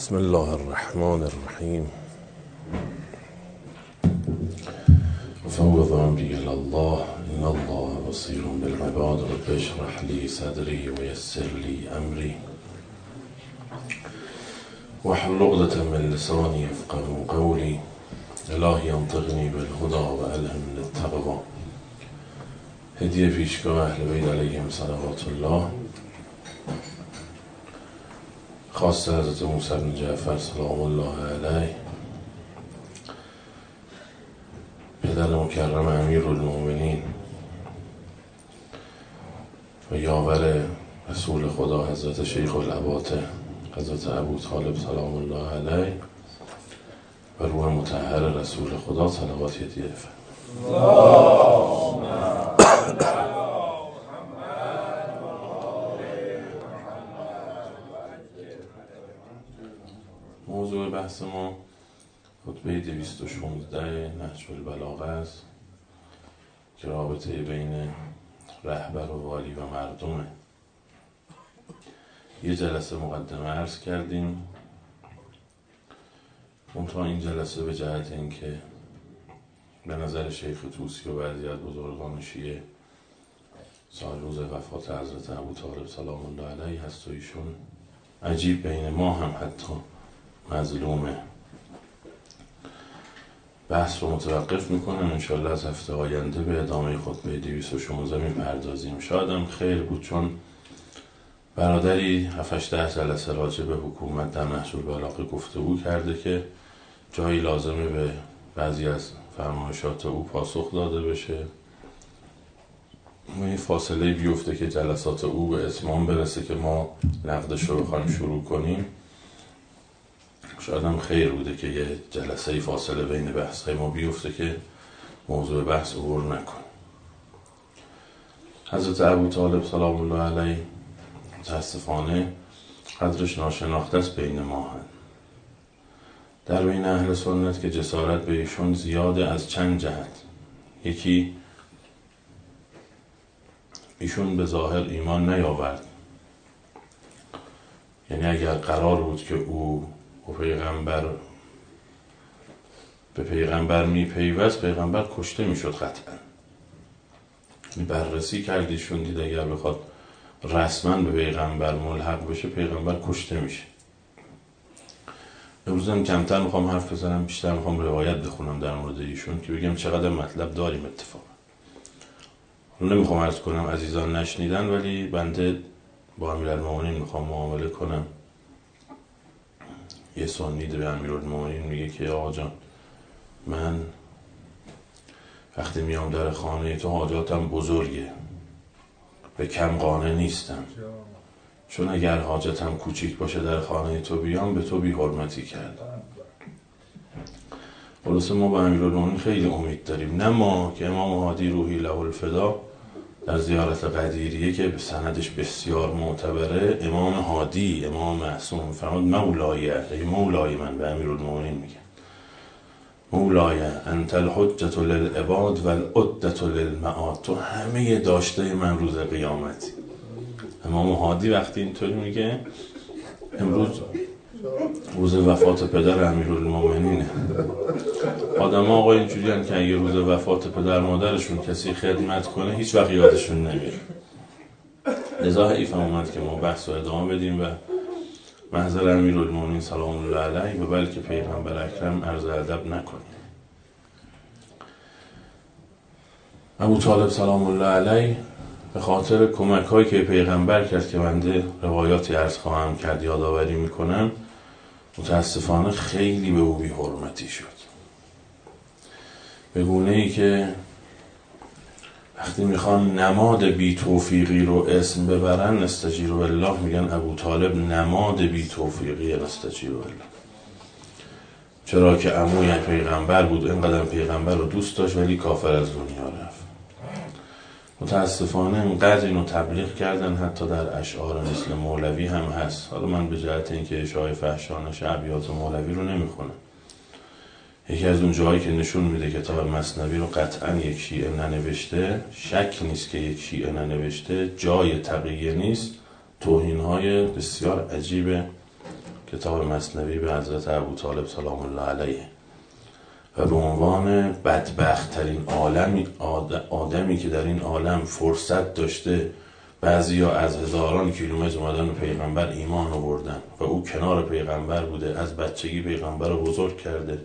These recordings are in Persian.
بسم الله الرحمن الرحیم. فوض امری الی الله ان الله بصیر بالعباد. رب اشرح لی صدری و یسر لی امری واحلل عقدة من لسانی یفقهوا قولی. الهی انطقنی بالهدی و الهمنی التقوی. هدیه پیشگاه اهل بیت علیهم صلوات الله، خاص حضرت موسی بن جعفر سلام الله علیه، پدر مکرم امیرالمومنین و یاور رسول خدا حضرت شیخ الاباطه حضرت ابوطالب سلام الله علیه و روح مطهر رسول خدا صلوات هدیه موضوع بحث ما خطبه 216 نهج البلاغه است که رابطه بین رهبر و والی و مردمه. یه جلسه مقدمه عرض کردیم، منتها این جلسه به جهت اینکه به نظر شیخ طوسی و بعضی از بزرگان شیعه سال روز وفات حضرت ابوطالب سلام الله علیه هست و ایشون عجیب بین ما هم حتی مظلومه. بحث رو متوقف میکنم، انشالله از هفته آینده به ادامه خطبه 216 میپردازیم. شاید هم خیر بود، چون برادری 7-8 جلسه راجع به حکومت در نهج البلاغه گفتگو کرده که جایی لازمه به بعضی از فرمایشات او پاسخ داده بشه و این فاصله بیفته که جلسات او به اتمام برسه که ما نقدش رو بخوایم شروع کنیم. شاید هم خیر بوده که یه جلسه فاصله بین بحث‌های ما بیفته که موضوع بحث عبور نکنه. حضرت ابوطالب سلام الله علیه متاسفانه قدرش ناشناخته است بین ما هم. در بین اهل سنت که جسارت به ایشون زیاده از چند جهت. یکی، ایشون به ظاهر ایمان نیاورد، یعنی اگر قرار بود که او به پیغمبر میپیوست، پیغمبر کشته میشد قطعا. بررسی کردیشون دید اگر بخواد رسما به پیغمبر ملحق بشه پیغمبر کشته میشه. امروز هم کمتر میخوام حرف بزنم، بیشتر میخوام روایت بخونم در مورد ایشون که بگم چقدر مطلب داریم. اتفاقا نمیخوام عرض کنم عزیزان نشنیدن، ولی بنده با امیرالمومنین میخوام معامله کنم. یه سنی به امیرالمومنین میگه که آقا جان، من وقتی میام در خانه تو حاجاتم بزرگه، به کم قانع نیستم، چون اگر حاجتم کوچیک باشه در خانه تو بیام به تو بی حرمتی کردم. خلاصه ما به امیرالمومنین خیلی امید داریم، نه ما که امام هادی روحی له الفدا در زیارت قدیریه که به سندش بسیار معتبره، امام هادی امام معصوم فرمود مولای، ای مولای من، به امیرالمومنین میگه مولای انت الحجة للعباد و العدة للمعاد، تو همه داشته من روز قیامتی. امام هادی وقتی اینطوری میگه، امروز روز وفات پدر امیرالمومنینه. آدم ها آقا اینجوری هن که اگه روز وفات پدر مادرشون کسی خدمت کنه هیچ وقت یادشون نمیره. لذا حیف اومد که ما بحث رو ادامه بدیم و محضر امیرالمومنین سلام الله علیه و بلکه پیغمبر اکرم عرض ادب نکنیم. ابوطالب سلام الله علیه به خاطر کمک هایی که پیغمبر کرد که بنده روایاتی عرض خواهم کرد یادآوری میکنم، متاسفانه خیلی به او بی حرمتی شد، به گونه ای که وقتی میخوان نماد بی توفیقی رو اسم ببرن نستجیر بالله میگن ابوطالب نماد بی توفیقی نستجیر بالله. چرا که عموی پیغمبر بود، اینقدر پیغمبر رو دوست داشت ولی کافر از دنیا رفت. متاسفانه اینقدر اینو تبلیغ کردن حتی در اشعار مثل مولوی هم هست. حالا من به جهت اینکه اشاعه فحشانه ابیات مولوی رو نمیخونم، یکی از اون جایی که نشون میده کتاب مثنوی رو قطعا یک شیعه ننوشته، شک نیست که یک شیعه ننوشته، جای تقیه نیست، توهین‌های بسیار عجیب کتاب مثنوی به حضرت ابوطالب سلام الله علیه و به عنوان بدبخت ترین آدمی که در این عالم فرصت داشته بعضیا از هزاران کیلومتر اومدن به پیغمبر ایمان آوردن و او کنار پیغمبر بوده، از بچگی پیغمبر رو بزرگ کرده،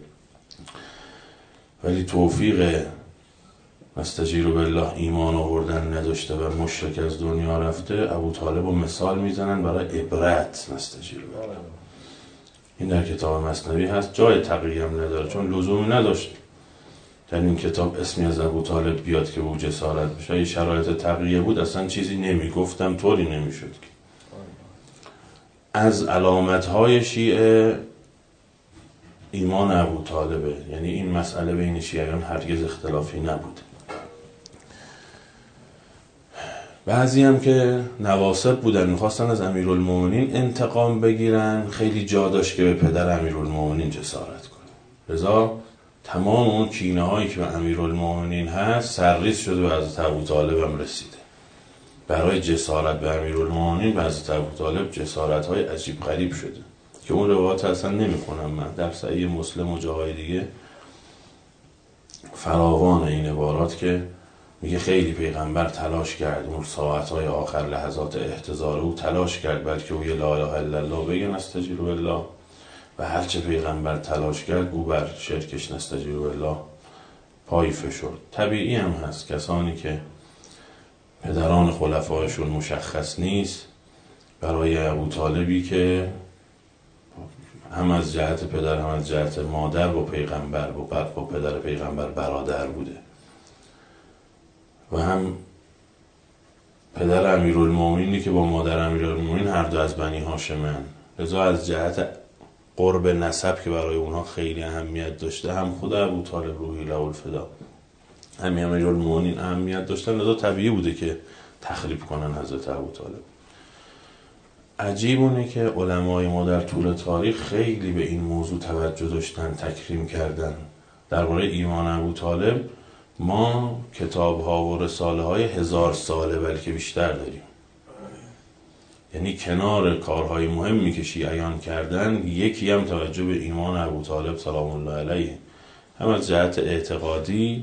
ولی توفیق نستجیر بالله ایمان آوردن نداشته و مشرک از دنیا رفته. ابوطالب رو مثال میزنن برای عبرت. نستجیر بالله این در کتاب مثنوی هست، جای تقییم نداره چون لزومی نداشت در این کتاب اسمی از ابوطالب بیاد که او جسارت بشه. اگه شرایط تقیه بود اصلا چیزی نمیگفتم، طوری نمیشد. از علامتهای شیعه ایمان ابوطالبه، یعنی این مسئله بین شیعیان هرگز اختلافی نبود. بعضی هم که نواصب بودن میخواستن از امیرالمومنین انتقام بگیرن، خیلی جا داشت که به پدر امیرالمومنین جسارت کنه، لذا تمام اون کینه هایی که به امیرالمومنین هست سرریز شده به حضرت ابوطالب هم رسیده. برای جسارت به امیرالمومنین به حضرت ابوطالب جسارت های عجیب غریب شده که اون روایت اصلا نمیخونم من، در صحیح مسلم و جاهای دیگه فراوان این عبارات که میگه خیلی پیغمبر تلاش کرد اون ساعتهای آخر لحظات احتضار او تلاش کرد بلکه او یه لا اله الا الله بگن نستجیر بالله، و هرچه پیغمبر تلاش کرد او بر شرکش نستجیر بالله پای فشرد. طبیعی هم هست کسانی که پدران خلفایشون مشخص نیست، برای ابوطالبی که هم از جهت پدر هم از جهت مادر با پیغمبر با پدر پیغمبر برادر بوده و هم پدر امیرالمومنینی که با مادر امیرالمومنین هر دو از بنی هاشمن، لذا از جهت قرب نسب که برای اونها خیلی اهمیت داشته، هم خود ابوطالب روحی له الفدا هم امیرالمومنین اهمیت داشتن، لذا طبیعی بوده که تخریب کنن حضرت ابوطالب. عجیب اونه که علمای ما در طول تاریخ خیلی به این موضوع توجه داشتن، تکریم کردن. درباره ایمان ابوطالب ما کتاب ها و رساله های 1000 ساله بلکه بیشتر داریم، یعنی کنار کارهای مهمی که شیعیان کردن یکی هم توجه به ایمان ابوطالب سلام الله علیه، هم از جهت اعتقادی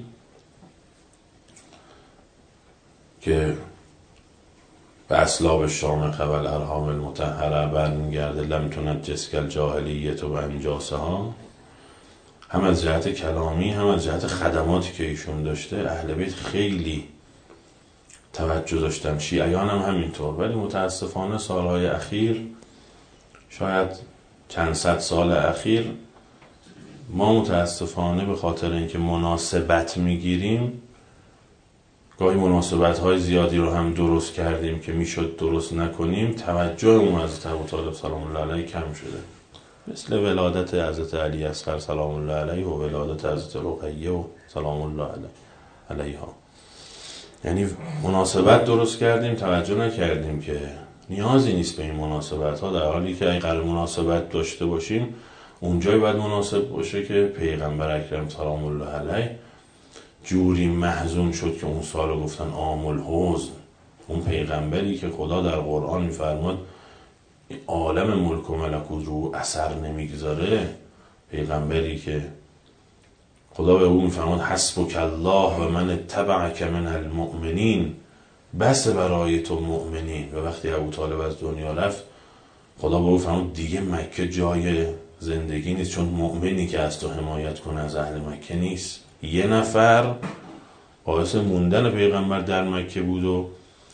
که به اسلاب شامخه و الارحام المطهره برمیگرده لم تنجس کالجاهلیة و انجاسها ها، هم از جهت کلامی هم از جهت خدماتی که ایشون داشته اهل بیت خیلی توجه داشتن، شیعیان هم همینطور. ولی متاسفانه سالهای اخیر، شاید چند صد سال اخیر، ما متاسفانه به خاطر اینکه مناسبت میگیریم گاهی مناسبت های زیادی رو هم درست کردیم که میشد درست نکنیم، توجه اون حضرت ابوطالب سلام الله علیه کم شده، مثل ولادت حضرت علی اصغر سلام الله علیه و ولادت حضرت رقیه و سلام الله علیها. یعنی مناسبت درست کردیم، توجه نکردیم که نیازی نیست به این مناسبت ها، در حالی که اگر مناسبت داشته باشیم اونجای باید مناسب باشه که پیغمبر اکرم سلام الله علیه جوری محزون شد که اون سال گفتن عام الحزن. اون پیغمبری که خدا در قرآن میفرماد عالم ملک و ملکوت رو اثر نمیگذاره، پیغمبری که خدا به اون میفرماد حسبک الله و من اتبعک من المؤمنین، بس برای تو مؤمنین. و وقتی ابوطالب از دنیا رفت خدا به اون فرمود دیگه مکه جای زندگی نیست، چون مؤمنی که از تو حمایت کنه از اهل مکه نیست. یه نفر باعث موندن پیغمبر در مکه بود و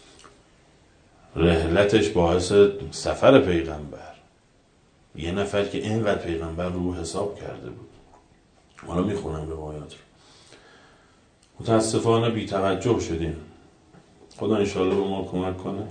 رحلتش باعث سفر پیغمبر، یه نفر که اینقدر پیغمبر رو حساب کرده بود. حالا میخونم روایات رو. متاسفانه بی توجه شدیم. خدا انشاءالله به ما کمک کنه.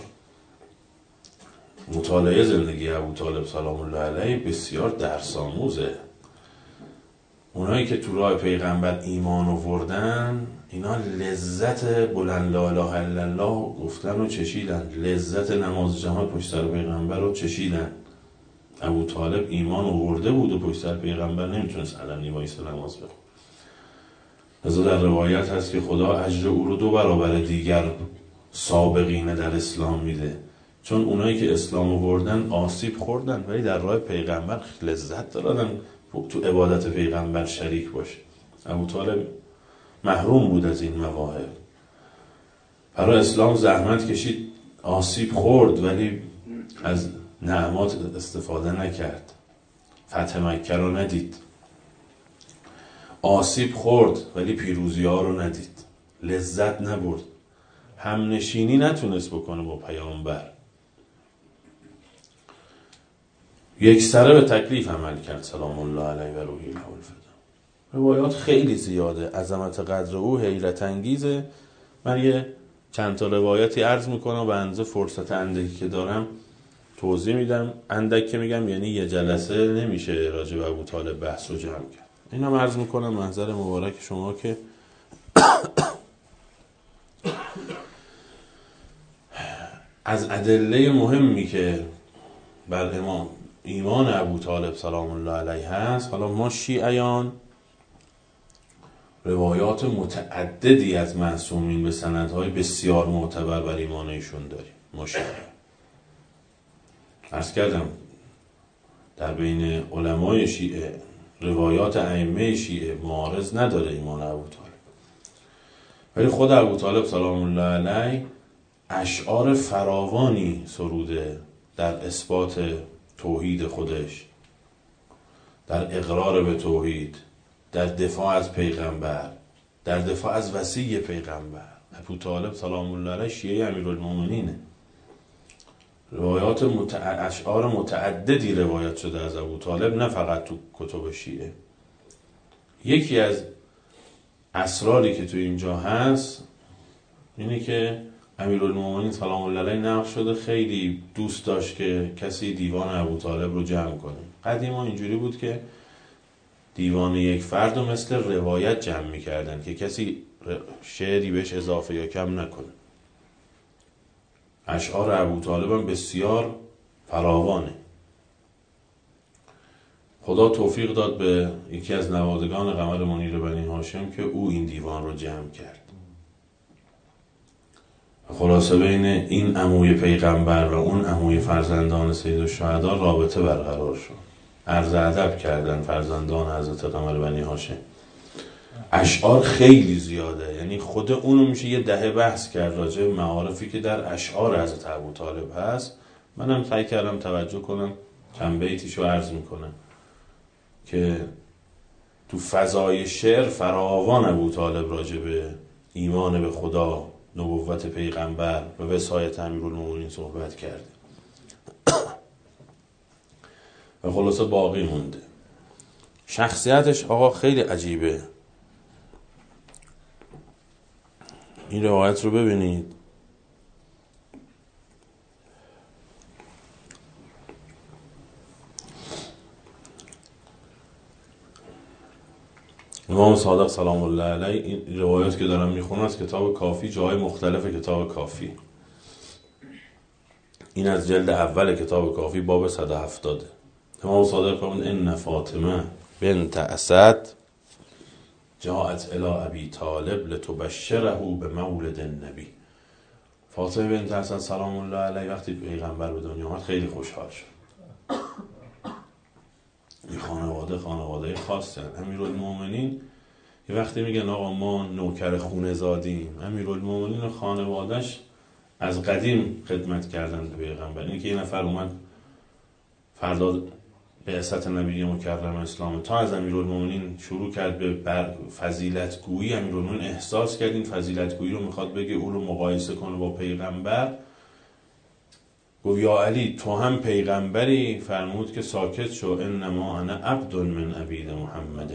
مطالعه زندگی ابوطالب سلام الله علیه بسیار درس آموزه. اونایی که تو راه پیغمبر ایمان آوردن، اینا لذت بلند لا اله الا الله گفتن و چشیدن، لذت نماز جماعت پشت سر پیغمبر رو چشیدن. ابوطالب ایمان آورده بود و پشت سر پیغمبر نمیتونست علنی وایس نماز بخونه. لذا در روایت هست که خدا اجر او رو 2 برابر دیگر سابقین در اسلام میده چون اونایی که اسلام آوردن آسیب خوردن ولی در راه پیغمبر لذت دادن تو عبادت پیغمبر شریک باشه. ابوطالب محروم بود از این مواهب، برای اسلام زحمت کشید، آسیب خورد ولی از نعمات استفاده نکرد، فتح مکه رو ندید. آسیب خورد ولی پیروزی ها رو ندید، لذت نبرد، همنشینی نتونست بکنه با پیامبر، یک سره به تکلیف عمل کرد سلام الله علیه و روحی له الفدا. روایات خیلی زیاده، عظمت قدر او حیرت انگیزه. من یه چند تا روایتی عرض میکنم و به اندازه فرصت اندکی که دارم توضیح میدم. اندک که میگم یعنی یه جلسه نمیشه راجع به ابوطالب بحث رو جمع کرد. اینم عرض میکنم محضر مبارک شما که از ادله مهمی که بر ایمان ابوطالب سلام الله علیه هست. حالا ما شیعیان روایات متعددی از معصومین به سندهای بسیار معتبر بر ایمان ایشون داریم. ما شیعیان عرض کردم در بین علمای شیعه روایات ائمه شیعه معارض نداره ایمان ابوطالب، ولی خود ابوطالب سلام الله علیه اشعار فراوانی سروده در اثبات توحید خودش، در اقرار به توحید، در دفاع از پیغمبر، در دفاع از وصی پیغمبر. ابوطالب سلام الله علیه شیعه امیرالمومنینه. روایات اشعار متعددی روایت شده از ابوطالب، نه فقط تو کتب شیعه. یکی از اسراری که تو اینجا هست اینه که امیرالمومنین سلام الله علیه نقل شده خیلی دوست داشت که کسی دیوان ابوطالب رو جمع کنه. قدیما اینجوری بود که دیوان یک فرد رو مثل روایت جمع می‌کردن که کسی شعری بهش اضافه یا کم نکنه. اشعار ابوطالب هم بسیار فراوانه. خدا توفیق داد به یکی از نوادگان قمر منیر بنی هاشم که او این دیوان رو جمع کرد. خلاصه بین این عموی پیغمبر و اون عموی فرزندان سیدالشهدا رابطه برقرار شد. عرض ادب کردن فرزندان حضرت قمر بنی هاشم. اشعار خیلی زیاده، یعنی خود اونو میشه یه دهه بحث کرد راجع به معارفی که در اشعار حضرت ابوطالب هست. منم سعی کردم توجه کنم، چند بیتیشو عرض میکنم که تو فضای شعر فراوان ابوطالب راجع به ایمان به خدا، نبوت پیغمبر و وصایت امیرالمومنین صحبت کرده و خلاصه باقی مونده. شخصیتش آقا خیلی عجیبه. این روایت رو ببینید. امام صادق سلام الله علیه، این روایات که دارم میخونم از کتاب کافی، جای مختلف کتاب کافی. این از جلد اول کتاب کافی باب 170. امام صادق فرمود ان فاطمه بنت اسد جاءت الی ابی طالب لتبشره بمولد النبی. فاطمه بنت اسد سلام الله علیه وقتی پیغمبر به دنیا آمد خیلی خوشحال شد. این خانواده خاصه. امیرالمومنین یه وقتی میگن آقا ما نوکر خونه زادیم، امیرالمومنین و خانواده‌اش از قدیم خدمت کردن به پیغمبر. این که یه نفر اومد فردا بعثت نبی مکرم اسلام، تا از امیرالمومنین شروع کرد به فضیلت گویی، امیرالمومنین احساس کرد این فضیلت گویی رو میخواد بگه، او رو مقایسه کنه با پیغمبر. گفت یا علی تو هم پیغمبری؟ فرمود که ساکت شو، انما انا عبد من عبید محمد.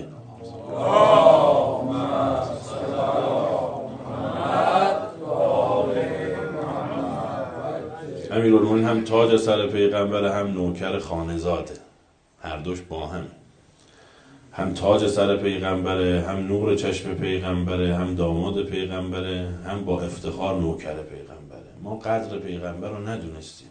امیرالمومنین هم تاج سر پیغمبر، هم نوکر خانزاده، هر دوش با هم تاج سر پیغمبره، هم نور چشم پیغمبره، هم داماد پیغمبره، هم با افتخار نوکر پیغمبره. ما قدر پیغمبر رو ندونستیم.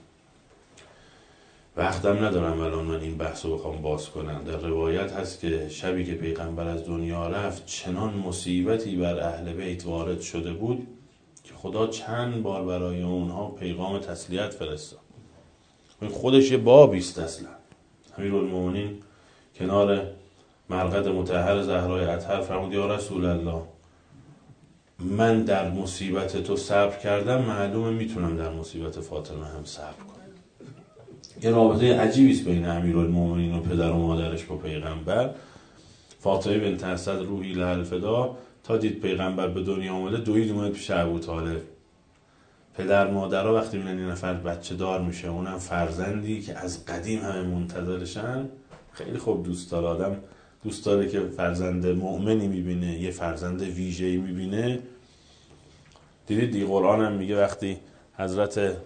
وقتم ندارم الان من این بحث رو بخوام باز کنم. در روایت هست که شبی که پیغمبر از دنیا رفت چنان مصیبتی بر اهل بیت وارد شده بود که خدا چند بار برای اونها پیغام تسلیت فرستاد. این خودش یه بابیست اصلا. امیرالمومنین کنار مرقد مطهر زهرای اطهر فرمود یا رسول الله، من در مصیبت تو صبر کردم، معلومه میتونم در مصیبت فاطمه هم صبر کنم. یه رابطه عجیبی است بین امیرالمومنین و پدر و مادرش با پیغمبر. فاطمه بنت اسد روحی لها الفدا تا دید پیغمبر به دنیا آمده دوید اومد پیش ابوطالب. پدر مادرها وقتی میبینن این نفر بچه دار میشه، اونم فرزندی که از قدیم همه منتظرشن، خیلی خوب دوست داره. آدم دوست داره که فرزند مؤمنی میبینه، یه فرزند ویژه‌ای میبینه. دیدید دی قرآن هم میگه وقتی حضرت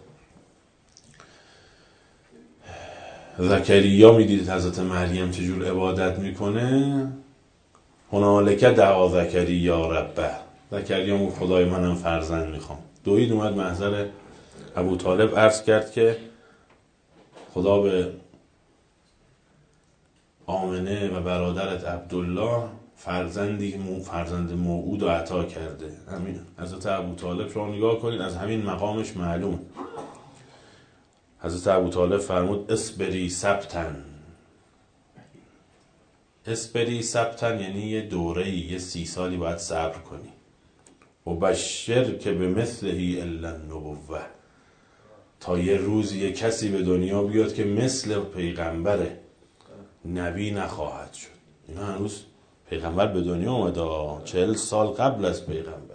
زکریا میدید حضرت مریم چجور عبادت میکنه، هنالک دعا زکریا ربه، زکریا میگه خدای منم فرزند میخوام. دوید اومد محضر ابوطالب عرض کرد که خدا به آمنه و برادرت عبدالله فرزند موعود و عطا کرده. همین حضرت ابوطالب شما نگاه کنید، از همین مقامش معلوم. حضرت ابوطالب فرمود اصبری سبتن. اصبری سبتن یعنی یه دوره‌ای، یه 30 سالی باید صبر کنی. و بشر که به مثلهی الا النبوه، تا یه روزی یه کسی به دنیا بیاد که مثل پیغمبره، نبی نخواهد شد. اینا هنوز پیغمبر به دنیا اومده 40 سال قبل از پیغمبر.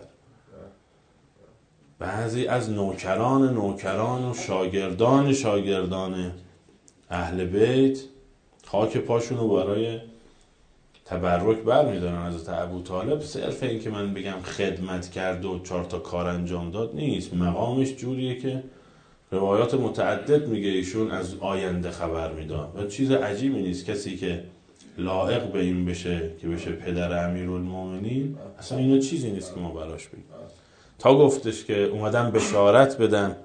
بعضی از نوکران و شاگردان اهل بیت خاک پاشونو برای تبرک برمیدارن. حضرت ابوطالب صرف این که من بگم خدمت کرد و 4 تا کار انجام داد نیست، مقامش جوریه که روایات متعدد میگه ایشون از آینده خبر میداد و چیز عجیبی نیست کسی که لایق به این بشه که بشه پدر امیرالمومنین، اصلا اینا چیزی نیست که ما براش بگیم. تا گفتش که اومدم بشارت بدم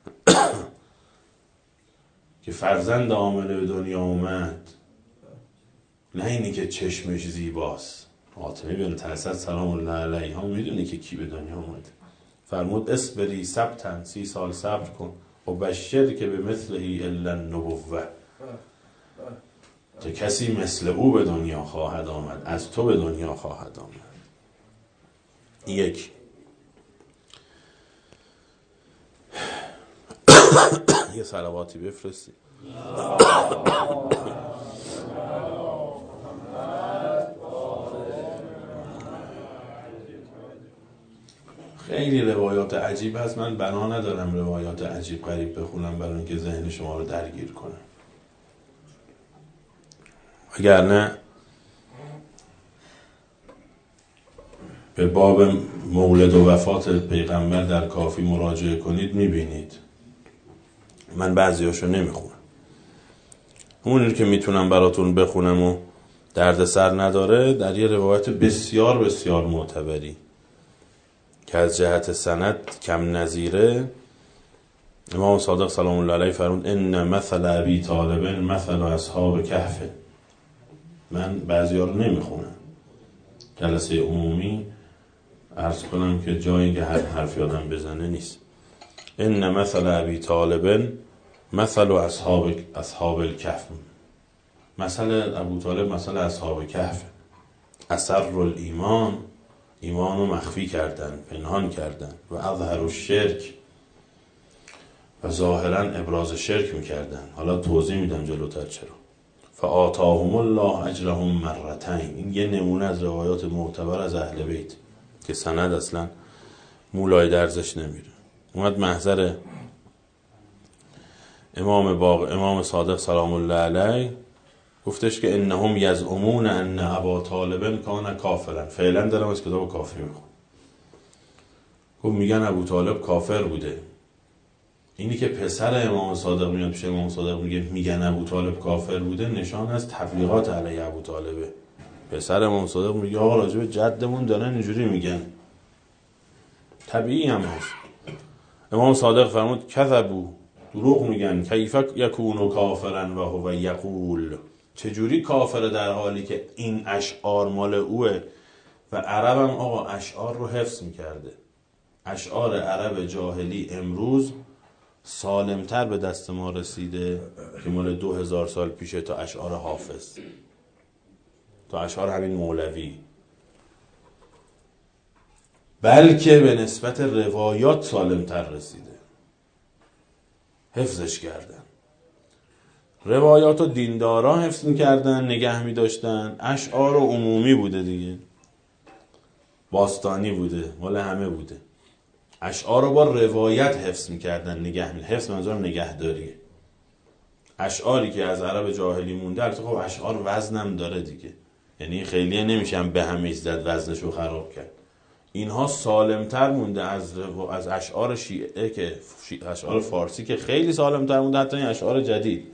که فرزند آمنه به دنیا اومد، نه اینی که چشمش زیباست. فاطمه بنت اسد سلام الله علیها میدونه که کی به دنیا اومده. فرمود اصبری سبتن، 30 سال صبر کن. و بشر که به مثلهی الا النبوه، که کسی مثل او به دنیا خواهد آمد، از تو به دنیا خواهد آمد. یک یه صلواتی بفرستی. خیلی روایات عجیب هست، من بنا ندارم روایات عجیب غریب بخونم برای اینکه ذهن شما رو درگیر کنم، وگرنه به باب مولد و وفات پیغمبر در کافی مراجعه کنید میبینید. من بعضیاشو نمیخونم، اونی که میتونم براتون بخونم و درد سر نداره در یه روایت بسیار بسیار معتبری که از جهت سند کم نظیره. امام صادق سلام الله علیه فرمود ان مثل ابی طالب مثل اصحاب کهف. من بعضی ها رو نمیخونم، جلسه عمومی عرض کنم که جایی که هر حرفی آدم بزنه نیست. ان مثل ابی طالب مثل اصحاب الکهف، مثل ابو طالب مثل اصحاب کهف. اثر الایمان، ایمان رو مخفی کردن، پنهان کردن. و اظهر الشرک، و ظاهرا ابراز شرک میکردن. حالا توضیح میدم جلوتر چرا. فآتاهم الله اجرهم مرتین. این یه نمونه از روایات معتبر از اهل بیت که سند اصلا مولای درزش نمیره. اومد محضر امام صادق سلام الله علیه گفتش که انهم یزعمون ان ابا طالب کان کافرا. فعلا دارم از کتاب کافی میخونم. خب میگن ابو طالب کافر بوده. اینی که پسر امام صادق میاد پیش امام صادق میگن ابو طالب کافر بوده، نشان از تبلیغات علیه ابو طالبه. پسر امام صادق میگه آقا راجع به جدمون دارن اینجوری میگن، طبیعی هم هست. امام صادق فرمود کذبوا، دروغ میگن. کیف یکون کافرا و هو یقول، چجوری کافره در حالی که این اشعار مال اوه. و عرب هم آقا اشعار رو حفظ میکرده. اشعار عرب جاهلی امروز سالمتر به دست ما رسیده که مال 2000 سال پیشه تا اشعار حافظ، تا اشعار همین مولوی، بلکه به نسبت روایات سالمتر رسیده. حفظش کردن، روایات و دیندارا حفظ میکردن، نگه میداشتن. اشعار عمومی بوده دیگه، باستانی بوده، مال همه بوده. اشعار رو با روایت حفظ میکردن، حفظ منظورم نگهداریه. اشعاری که از عرب جاهلی مونده، البته خب اشعار وزنم داره دیگه، یعنی خیلی نمیشم به همیش زد وزنشو خراب کرد. اینها سالمتر مونده از اشعار شیعه، که اشعار فارسی که خیلی سالمتر مونده، حتی این اشعار جدید.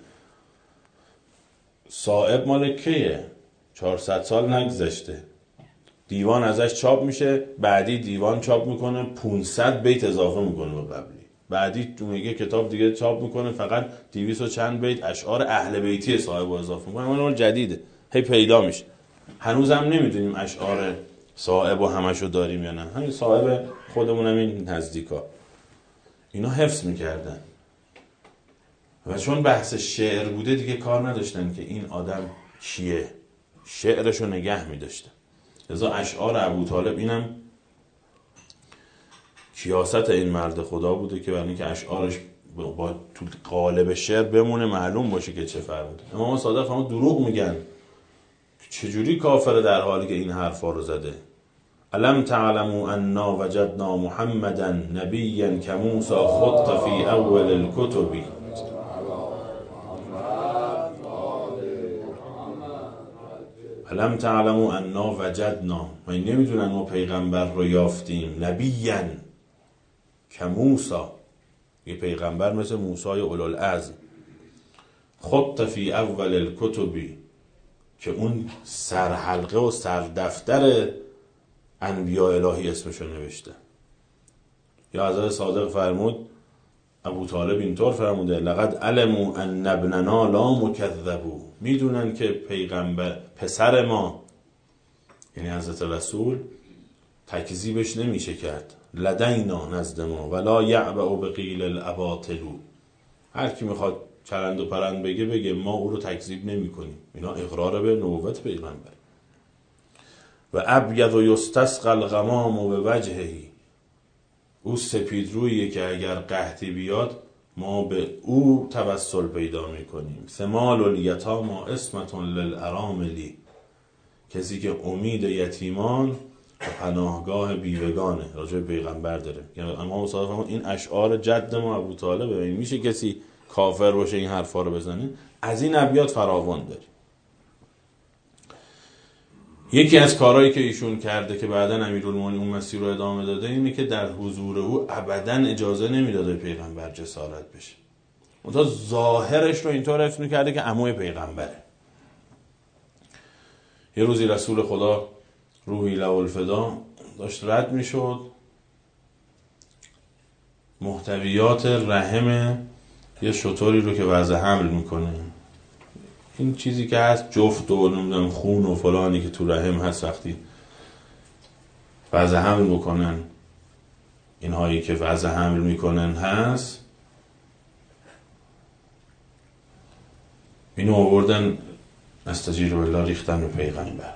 صائب مال کیه؟ 400 سال نگذشته. دیوان ازش چاپ میشه، بعدی دیوان چاپ میکنه 500 بیت اضافه میکنه به قبلی، بعدی تو میگه کتاب دیگه چاپ میکنه فقط 200 و چند بیت اشعار اهل بیتی صاحب رو اضافه میکنه. اون جدیده، هی پیدا میشه. هنوزم نمیدونیم اشعار صاحب و همشو داریم یا نه. همین صاحب خودمونم این نزدیکا اینا حفظ میکردن و چون بحث شعر بوده دیگه کار نداشتن که این آدم کیه، شعرشو نگه میداشتن. لذا اشعار ابوطالب اینم کیاست این مرد خدا بوده که برای اینکه اشعارش با تو قالب شعر بمونه، معلوم باشه که چه فرموده. امام صادق فرمود دروغ میگن، چجوری کافره در حالی که این حرفا رو زده؟ الم تعلموا انا وجدنا محمدا نبیا کموسی خط فی اول الکتب. الم تعلموا انا وجدنا، من نمیدونن ما پیغمبر رو یافتیم، نبیا کموسی، یه پیغمبر مثل موسی اولوالعزم، خط فی اول الکتب، که اون سرحلقه و سردفتر انبیاء الهی اسمشو نوشته. یا حضرت صادق فرمود، ابوطالب اینطور فرموده، لقد علموا ان ابننا لا مکذبوا، میدونن که پیغمبر پسر ما یعنی حضرت رسول تکذیبش نمیشه کرد، لدینا نزد ما، ولا یعبأ بقیل الاباطل، هر کی میخواد چرند و پرند بگه ما او رو تکذیب نمی کنیم. اینا اقرار به نبوت پیغمبر. و ابید و یستسقى الغمام و به وجههی، او سپید رویه که اگر قحطی بیاد ما به او توسل پیدا میکنیم. ثمال الیتامی عصمة للارامل، کسی که امید یتیمان و پناهگاه بیوگانه. راجع به پیغمبر داره. یعنی امام صادق این اشعار جد ما ابوطالب، میشه کسی کافر باشه این حرفا رو بزنه؟ از این ابیات فراوان داری. یکی از کارهایی که ایشون کرده که بعداً امیرالمومنین اون مسیر رو ادامه داده اینه که در حضور او ابداً اجازه نمیداده پیغمبر جسارت بشه. منتها ظاهرش رو اینطور حفظ میکرده که عموی پیغمبره. یه روزی رسول خدا روحی له الفدا داشت رد میشد، محتویات رحم یه شطوری رو که وضع حمل میکنه، این چیزی که هست جفت و نمیدونم خون و فلانی که تو رحم هست، وقتی وضع حمل بکنن اینهایی که وضع حمل میکنن هست، اینو آوردن استجیر بالله ریختن به پیغمبر.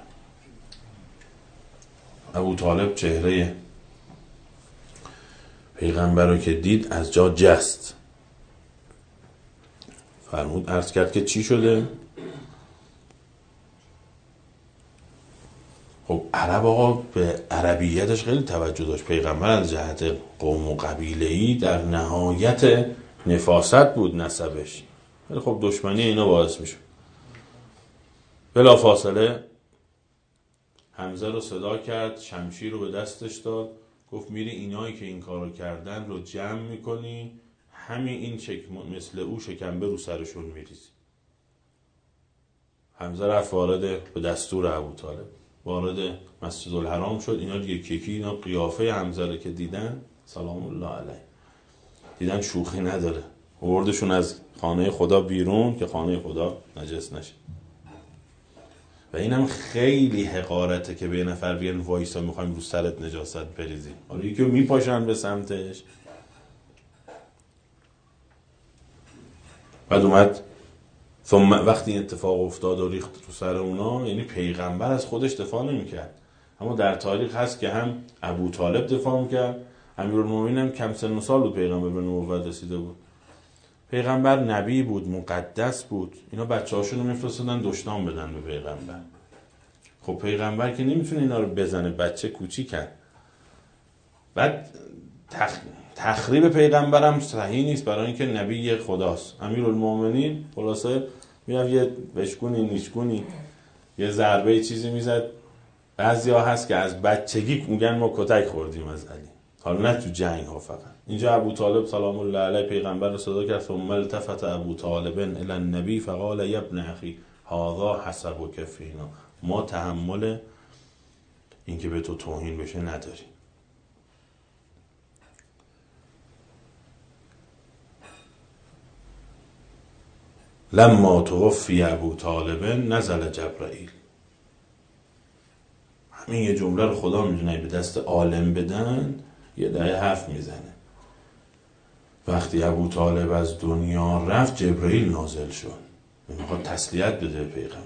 ابوطالب چهره پیغمبر رو که دید از جا جست، فرمود عرض کرد که چی شده؟ خب عرب آقا به عربیتش خیلی توجه داشت. پیغمبر از جهت قوم و قبیله‌ای در نهایت نفاست بود نسبش، ولی خب دشمنی اینا باعث میشه. بلا فاصله حمزه رو صدا کرد، شمشیر رو به دستش داد، گفت میری اینایی که این کارو کردن رو جمع میکنی، همین این مثل او شکنبه رو سرشون میریزی. حمزه رفت وارد به دستور ابوطالب وارد مسجد الحرام شد. اینا یکی اینا قیافه حمزه رو که دیدن، سلام الله علیه، دیدن شوخی نداره، آوردشون از خانه خدا بیرون که خانه خدا نجس نشه. و اینم خیلی حقارته که به یه نفر بیان وایسا میخوایم رو سرت نجاست بریزیم، حالا یکی رو میپاشن به سمتش. بعد اومد ثم وقتی این اتفاق افتاد و ریخت تو سر اونا، یعنی پیغمبر از خودش دفاع نمی‌کرد، اما در تاریخ هست که هم ابو طالب دفاع می‌کرد، امیرالمومنین هم کم سن و سال بود پیغمبر به نبوت رسیده بود. پیغمبر نبی بود، مقدس بود، اینا بچه‌هاشون رو می‌فرستادن دشنام بدن به پیغمبر. خب پیغمبر که نمیتونه اینا رو بزنه، بچه کوچیکن. بعد تخریب پیغمبرم صحیح نیست، برای اینکه نبی خداست. امیرالمومنین خلاصه میرفت یه بشکونی نیشگونی یه ضربه چیزی میزد. بعضیا هست که از بچگی میگن ما کتک خوردیم از علی، حالا نه تو جنگ ها فقط. اینجا ابو طالب سلام الله علیه پیغمبر رو صدا کرد، ثم التفت ابو طالب الی النبی فقال یا ابن اخی هذا حسبک فینا، ما تحمل اینکه به تو توهین بشه نداریم. لما توفی ابو طالب نزل جبرائیل. همین یه جمله رو خدا میدونه به دست عالم بدن یه دهه حرف میزنه. وقتی ابو طالب از دنیا رفت جبرائیل نازل شد، میخواد تسلیت بده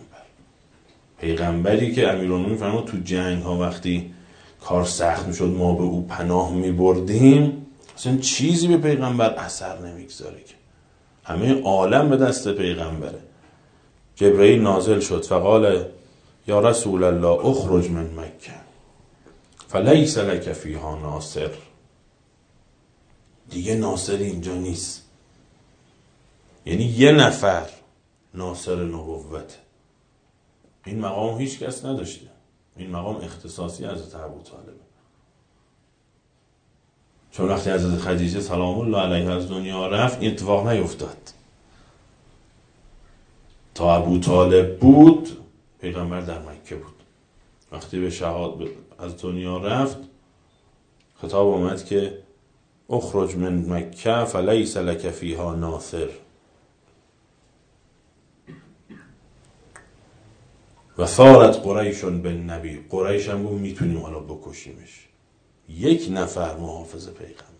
پیغمبری که امیرالمومنین فرمود تو جنگ ها وقتی کار سخت میشد ما به او پناه میبردیم، اصلا چیزی به پیغمبر اثر نمیگذاره که همه عالم به دست پیغمبره. جبرائیل نازل شد فقال یا رسول الله اخرج من مکه فلیس لک فیها ناصر. دیگه ناصر اینجا نیست، یعنی یه نفر ناصر نبوت. این مقام هیچ کس نداشته، این مقام اختصاصی حضرت ابو طالب. چون وقتی حضرت خدیجه سلام الله علیها از دنیا رفت این اتفاق نیفتاد. تا ابو طالب بود پیغمبر در مکه بود. وقتی به شهادت از دنیا رفت خطاب آمد که اخرج من مکه فلیس لک فیها ناصر. و ثارت قریش بالنبی، قریش هم گفت میتونیم حالا بکشیمش. یک نفر محافظ پیغمبر.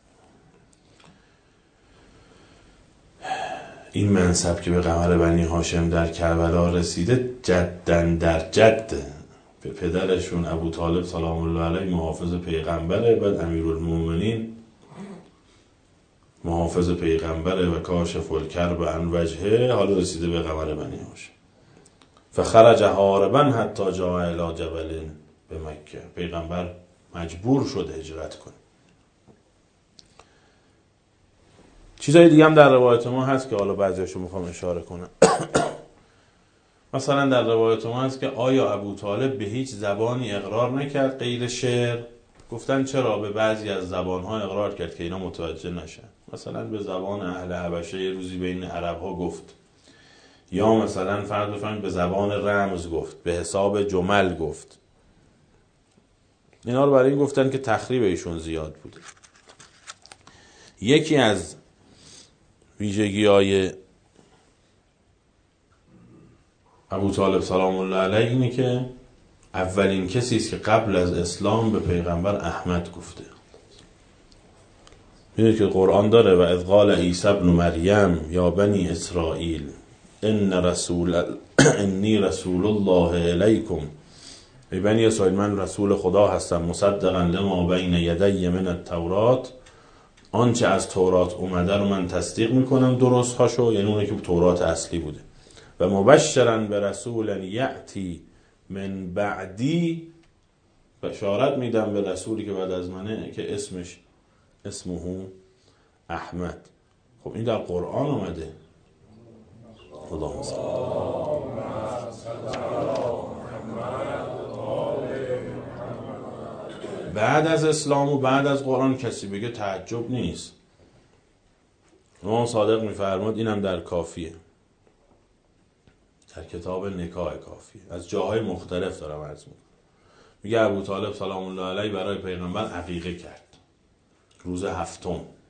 این منصب که به قمر بنی هاشم در کربلا رسیده جدن در جد به پدرشون ابو طالب سلام الله علیه محافظ پیغمبره، بعد امیرالمومنین محافظ پیغمبره و کاشف الکرب عن وجهه، حالا رسیده به قمر بنی هاشم. فخرج هاربا حتی جاء الی جبل به مکه. پیغمبر مجبور شد هجرت کنه. چیزای دیگه هم در روایت ما هست که حالا بعضیاشو میخوام اشاره کنم. مثلا در روایت ما هست که آیا ابو طالب به هیچ زبانی اقرار نکرد غیر شعر؟ گفتن چرا؟ به بعضی از زبانها اقرار کرد که اینا متوجه نشن. مثلا به زبان اهل حبشه یه روزی بین عربها گفت، یا مثلا فرض بفرمایید به زبان رمز گفت، به حساب جمل گفت. اینا رو برای این گفتن که تخریب ایشون زیاد بوده. یکی از ویژگی‌های ابو طالب سلام الله علیه اینه که اولین کسی است که قبل از اسلام به پیغمبر احمد گفته. میدونید که قرآن داره و اذ قال عیسی ابن مریم یا بنی اسرائیل انی رسول الله الیکم، ای بنی اسرائیل من رسول خدا هستم، مصدقا لما بین یدی من التورات، آنچه از تورات اومده رو من تصدیق میکنم درست هاشو، یعنی اونه که تورات اصلی بوده، و مبشرا به رسول یأتی من بعدی، بشارت میدم به رسولی که بعد از منه که اسمه احمد. خب این در قرآن آمده. اللهم صل بعد از اسلام و بعد از قرآن کسی بگه تعجب نیست. امام صادق میفرماد، اینم در کافیه، در کتاب نکاح کافیه، از جاهای مختلف دارم عرض میکنم. میگه ابو طالب سلام الله علیه برای پیغمبر عقیقه کرد روز 7.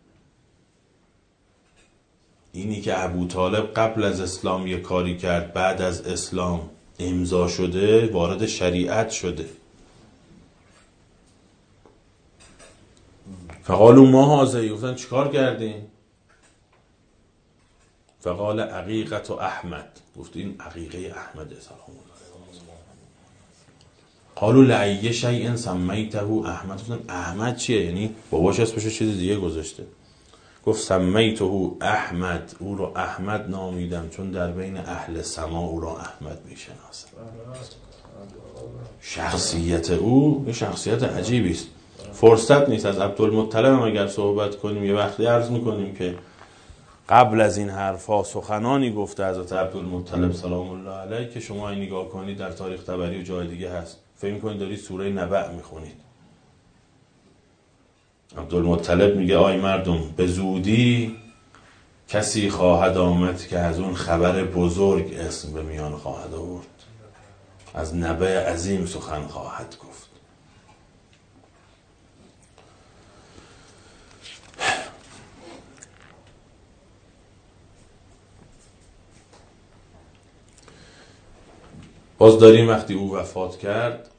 اینی که ابو طالب قبل از اسلام یه کاری کرد بعد از اسلام امضا شده، وارد شریعت شده. فقالوا ما هذا، گفتن چیکار کردین؟ فقال عقیقة احمد، گفت این عقیقه احمد سلام الله علیه. قالوا لأی شیء سمیته احمد، گفتن احمد چیه؟ یعنی باباش اسمشو چیز دیگه گذاشته. گفت سمیته احمد، او رو احمد نامیدم چون در بین اهل سما او را احمد میشناسم. شخصیت او یه شخصیت عجیبی است. فرصت نیست از عبدالمطلب هم اگر صحبت کنیم، یه وقتی عرض میکنیم که قبل از این حرفا سخنانی گفته حضرت عبدالمطلب سلام الله علیه که شما این نگاه کنید در تاریخ طبری و جای دیگه هست، فکر میکنید دارید سوره نبأ میخونید. عبدالمطلب میگه آی مردم، به زودی کسی خواهد آمد که از اون خبر بزرگ اسم به میان خواهد آورد، از نبأ عظیم سخن خواهد گفت. باز داریم وقتی او وفات کرد،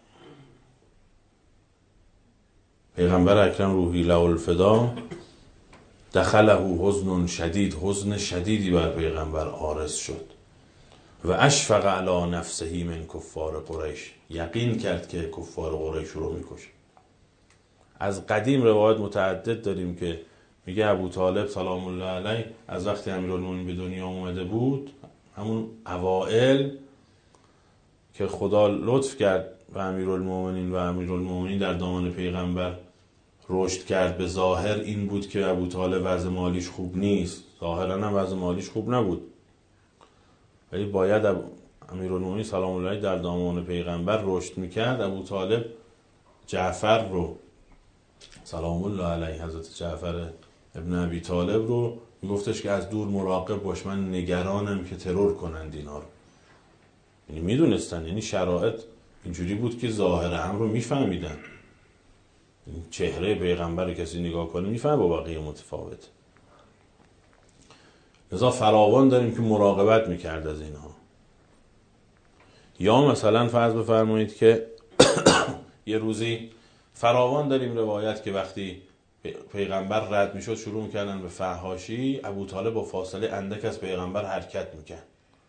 پیغمبر اکرم روحی له الفدا دخله حزن شدید، حزن شدیدی بر پیغمبر عارض شد. و اشفق علی نفسه من کفار قریش، یقین کرد که کفار قریش رو میکشه. از قدیم روایت متعدد داریم که میگه ابو طالب سلام الله علیه از وقتی امیرالمومنین به دنیا اومده بود، همون اوائل که خدا لطف کرد به امیرالمومنین و امیرالمومنین در دامان پیغمبر رشد کرد، به ظاهر این بود که ابو طالب وضع مالیش خوب نیست، ظاهرا هم وضع مالیش خوب نبود، ولی باید امیرالمومنین سلام الله علیه در دامان پیغمبر رشد میکرد. ابو طالب جعفر رو سلام الله علیه، حضرت جعفر ابن ابی طالب رو میگفتش که از دور مراقب باش، من نگرانم که ترور کنند اینا رو. یعنی میدونستن، یعنی شرایط اینجوری بود که ظاهر هم رو میفهمیدن، چهره پیغمبر کسی نگاه کنه میفهمه با بقیه متفاوت. لذا فراوان داریم که مراقبت میکرد از اینها. یا مثلا فرض بفرمایید که یه روزی فراوان داریم روایت که وقتی پیغمبر رد میشد شروع میکردن به فحاشی، ابو طالب با فاصله اندک از پیغمبر حرکت میکرد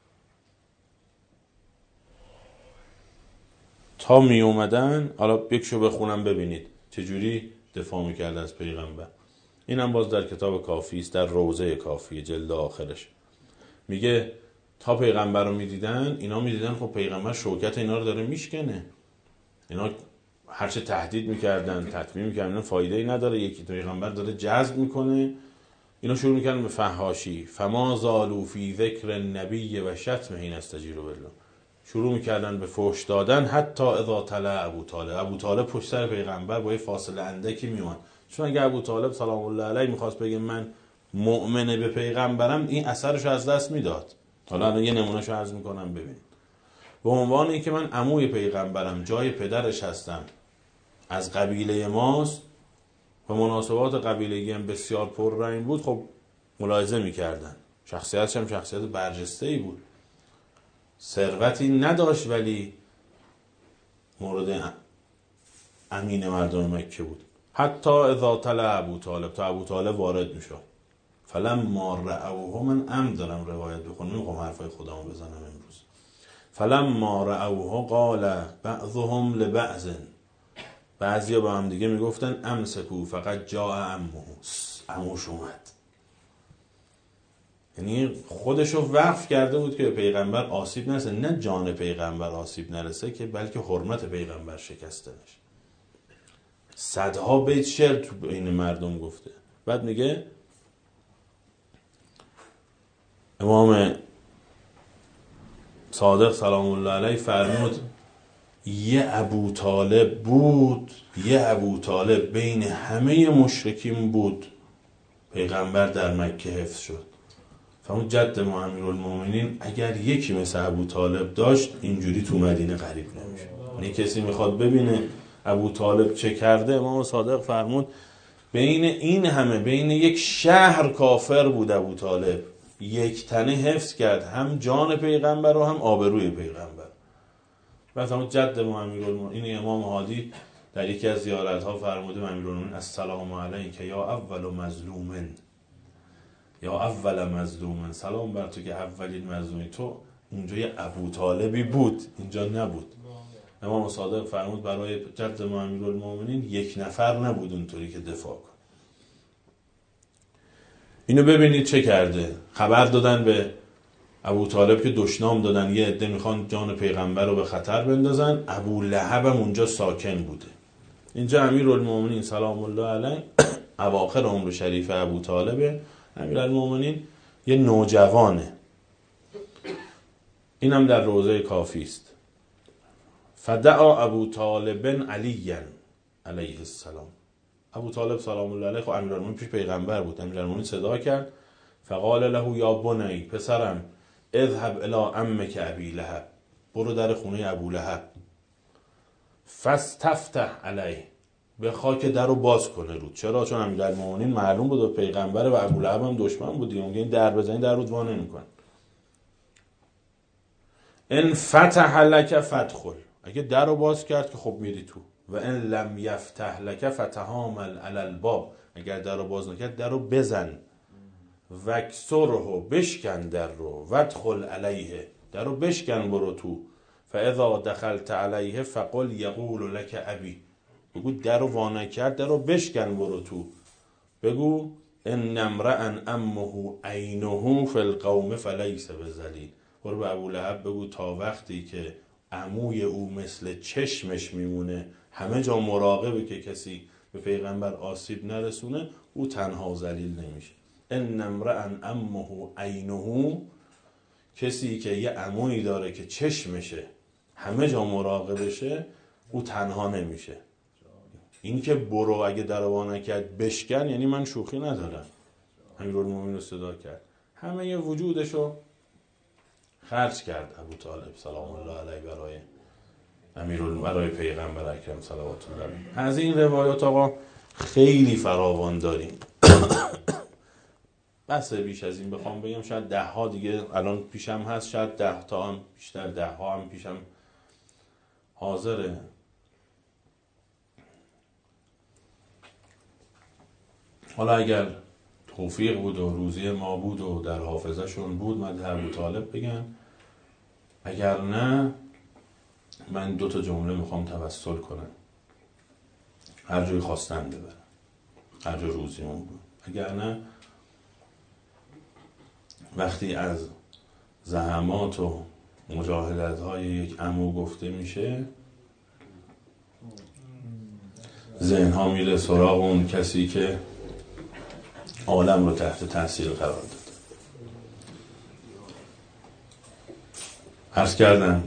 تا می اومدن. حالا یکشو بخونم ببینید چجوری دفاع میکرد از پیغمبر. اینم باز در کتاب کافی است، در روضه کافی جلد آخرش میگه تا پیغمبر رو میدیدن، اینا میدیدن خب پیغمبر شوکت اینا رو داره میشکنه، اینا هرچه تهدید میکردن تطمیع میکردن فایده ای نداره، یکی پیغمبر داره جذب میکنه. اینا شروع میکردن به فحاشی، فما زالوا فی ذکر النبی و شتمه نستجیر بالله، شروع میکردن به فحش دادن. حتی اذا طلع ابو طالب، ابو طالب پشت سر پیغمبر با یه فاصله اندکی میومد، چون اگه ابو طالب سلام الله علیه میخواست بگه من مؤمن به پیغمبرم، این اثرشو از دست میداد. حالا یه نمونهشو عرض میکنم ببینید. به عنوان اینکه من عموی پیغمبرم، جای پدرش هستم، از قبیله ماست و مناسبات قبیلگی هم بسیار پررنگ بود، خب ملاحظه میکردن. شخصیتش هم شخصیت برجسته‌ای بود، ثروتی نداشت ولی مورد امین مردم مکه بود. حتی اذا طلع ابو طالب، تا ابو طالب وارد میشد، فلما رأوه، من عمد دارم روایت بخونم، نمیخوام حرفای خودمو بزنم امروز. فلما رأوه قال بعضهم لبعض، بعضیا با هم دیگه میگفتن امسکو فقط جاء عموش اومد. یعنی خودشو وقف کرده بود که پیغمبر آسیب نرسه، نه جان پیغمبر آسیب نرسه که بلکه حرمت پیغمبر شکسته نشه. صدها بیت شعر تو بین مردم گفته. بعد میگه امام صادق سلام الله علیه فرمود یه ابو طالب بود، یه ابو طالب بین همه مشرکین بود، پیغمبر در مکه حفظ شد. فرمود جد ما امیرالمومنین اگر یکی مثل ابو طالب داشت اینجوری تو مدینه غریب نمیشه. یعنی کسی میخواد ببینه ابو طالب چه کرده، امام صادق فرمود بین این همه، بین یک شهر کافر بود ابو طالب، یک تنه حفظ کرد، هم جان پیغمبر و هم آبروی پیغمبر. و فرمود جد ما امیرالمومنین، این امام هادی در یکی از زیارت‌ها فرموده امیرالمومنین السلام علیک یا اول مظلومن، یا اول مظلوم، سلام بر تو که اولین مظلومی. تو اونجا یه ابو طالبی بود، اینجا نبود. امام صادق فرمود برای جد ما امیرالمومنین یک نفر نبود اونطوری که دفاع کن. اینو ببینید چه کرده. خبر دادن به ابو طالب که دشنام دادن یه عده میخوان جان پیغمبر رو به خطر بندازن. ابو لهب هم اونجا ساکن بوده. اینجا امیرالمومنین سلام الله علیه اواخر عمر شریف ابو طالب، امیرالمومنین یه نوجوانه. اینم در روضه کافی است. فدعا ابو طالب علی علیه السلام. ابو طالب سلام الله علیه خب امیرالمومنین پیش پیغمبر بود. امیرالمومنین صدا کرد فقال له یا بنی، پسرم، اذهب الی عمک ابی لهب، برو در خونه ابو لهب، فاستفتح علیه، بخوا که در رو باز کنه رود. چرا؟ چون امیرالمومنین معلوم بود پیغمبر و ابو لهب هم دشمن بود دیگه، ممکن در بزنی در رود وا نمی‌کنه. ان فتح لک فادخل، اگه در رو باز کرد که خب میری تو. و ان لم یفتح لک فتحامل علی الباب، اگر در رو باز نکرد در رو بزن. وکسره، بشکن در رو. وادخل علیه، در رو بشکن برو تو. فاذا دخلت علیه فقل یقول لک ابی، بگو در رو وانه کرد در رو بشکن برو تو. بگو ان امرأ امه عینه فی القوم فلیس بذلیل، برو به ابو لهب بگو تا وقتی که عموی او مثل چشمش میمونه همه جا مراقبه که کسی به پیغمبر آسیب نرسونه، او تنها ذلیل نمیشه. ان امرأ امه عینه، کسی که یه عمویی داره که چشمشه همه جا مراقبشه، او تنها نمیشه. این که برو اگه دروا نکرد بشکن یعنی من شوخی ندارم. امیرالمومنین رو صدا کرد، همه ی وجودشو خرج کرد ابو طالب سلام الله علیه برای پیغمبر اکرم صلوات الله علیه. از این روایات آقا خیلی فراوان داریم. بس بیش از این بخوام بگم شاید 10 ها دیگه الان پیشم هست، شاید 10 تا هم بیشتر، 10 ها هم پیشم حاضره. حالا اگر توفیق بود و روزی ما بود و در حافظه شون بود مدح ابو طالب بگن، اگر نه من 2 تا جمله میخوام توسل کنم، هر جای خواستن ببرم، هر جای روزیمون بود. اگر نه وقتی از زحمات و مجاهدت های یک عمو گفته میشه، ذهن ها میره سراغ اون کسی که عالم رو تحت تاثیر قرار داد. عرض کردم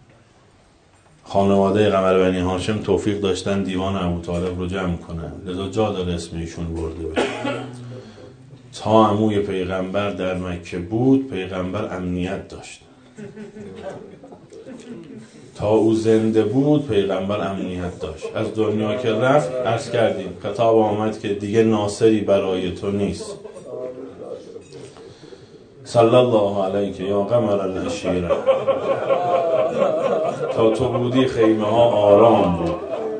خانواده قمر بنی هاشم توفیق داشتن دیوان ابو طالب رو جمع کنن، لذا جا داره اسم ایشون برده بشه. تا عموی پیغمبر در مکه بود پیغمبر امنیت داشت، تا او زنده بود پیغمبر امنیت داشت. از دنیا که رفت عرض کردیم خطاب آمد که دیگه ناصری برای تو نیست. صلی الله علیک یا قمر العشیره، تا تو بودی خیمه ها آرام بود.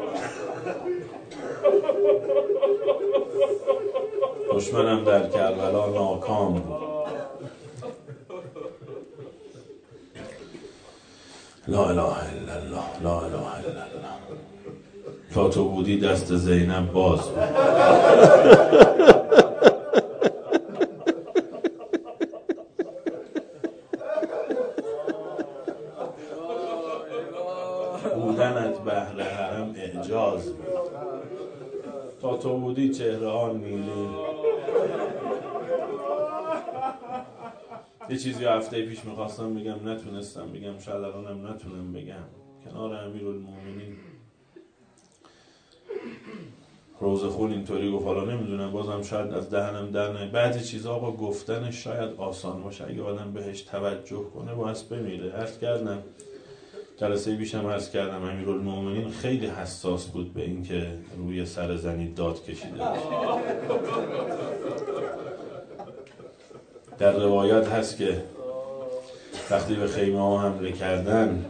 دشمنم در کربلا ناکام بود. لا اله الا الله، لا اله الا الله. تا تو بودی دست زینب باز بود. بودنت بهر حرم اعجاز بود. تا تو بودی چهره ها نیلی. یه چیزی هفته پیش میخواستم بگم نتونستم بگم، شاید الانم نتونم بگم. کنار امیرالمومنین روزخون اینطوری گفت، حالا نمیدونم بازم شاید از دهنم در نه. بعضی چیزا با گفتنش شاید آسان باشه، اگه آدم بهش توجه کنه باعث بمیره. عرض کردم جلسه پیشم عرض کردم امیرالمومنین خیلی حساس بود به این که روی سر زنی داد کشیده بشه. در روایت هست که وقتی به خیمه ها حمله کردن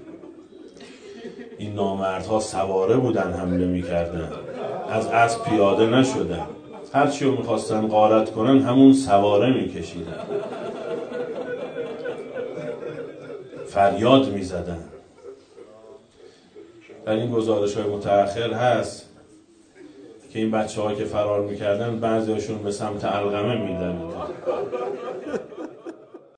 این نامردها سواره بودن حمله میکردن، از اسب پیاده نشدن. هرچی رو میخواستن غارت کنن همون سواره میکشیدن، فریاد میزدن. در این گزارش های متأخر هست که این بچه ها که فرار میکردن بعضی هاشون به سمت علقمه میدن